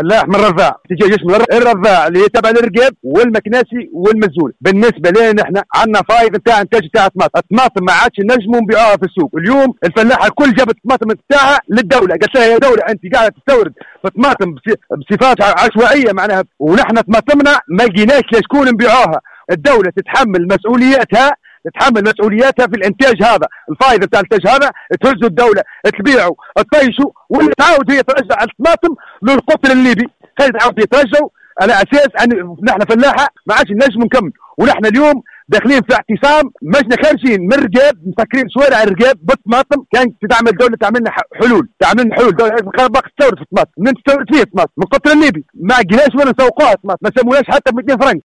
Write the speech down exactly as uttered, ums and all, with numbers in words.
فلاح من الرضاع، تجي جيش من الرضاع اللي تبع الرقاب والمكناسي والمزول. بالنسبه لنا احنا عندنا فايض نتاع انتاج تاع الطماطم، الطماطم ما عادش نجموا نبيعوها في السوق. اليوم الفلاحه الكل جابت الطماطم نتاعها للدوله، قالت لها يا دوله انت قاعده تستورد الطماطم بصفات عشوائيه معناها، ونحن طماطمنا ما لقيناش لشكون نبيعوها. الدوله تتحمل مسؤولياتها تتحمل مسؤولياتها في الانتاج هذا، الفائده بتاع الانتاج هذا تهزوا الدوله تبيعوا تطيشوا، واللي تعاود هي ترجع الطماطم للقطر الليبي، خلي تعاود يترجعوا على اساس ان نحن فلاحه ما عادش نجم نكمل. ونحن اليوم داخلين في اعتصام، مشنا خارجين من الرقاب مسكرين شوارع الرقاب بالطماطم. كانت تعمل الدوله تعمل لنا حلول، تعمل لنا حلول. دوله باقي تستورد في الطماطم، من تستورد فيه الطماطم من القطر الليبي، ما لقيناش وين نسوقوها الطماطم، ما سموناش حتى ب مئتين فرنك.